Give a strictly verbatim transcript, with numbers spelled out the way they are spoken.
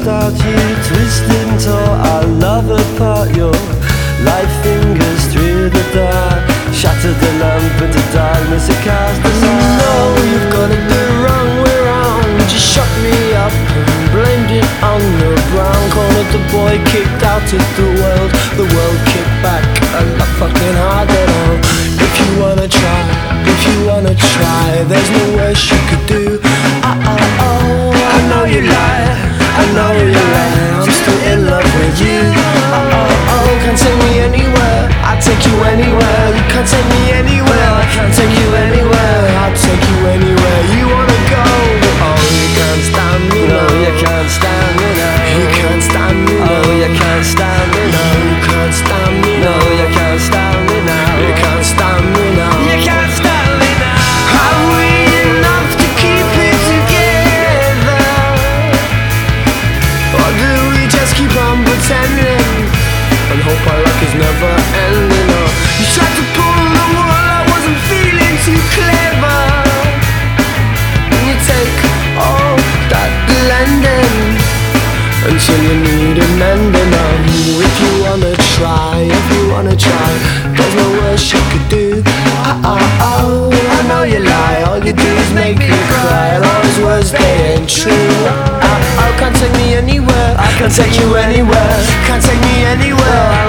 without you, twisting tore our love apart. Your light fingers through the dark, shattered the lamp into darkness, it cast us out. You know you've got it the wrong way round. You shut me up and blamed it on the brown. Cornered the boy, kicked out of the world. The world kicked back a lot fucking harder now. If you wanna try, if you wanna try, there's no worse you could do. Oh, oh, oh, I know you lie, I know you lie, I'm still in love with you. Oh, oh, oh, can't take me anywhere, I'll take you anywhere. You can't take me anywhere, I can't take you anywhere. I'll take you anywhere you wanna go. Oh, you can't stand me, no, you can't stand me now. You can't stand me, no, you can't stand me, no, you can't stand me, no, you can't stand me now. You can't stand me now. You can't stand me now. Are we enough to keep it together, or do we just keep on pretending and hope our luck is never ending? Or you tried to pull the wool, I wasn't feeling too clever, and you take all that blending until you need a mending. Oh, if you wanna try, if you wanna try, there's no worse you could do. Oh, oh, oh, I know you lie, all you do is make me cry, and all those words, they ain't true. Oh, oh, can't take me anywhere, I can't take you anywhere, can't take me anywhere.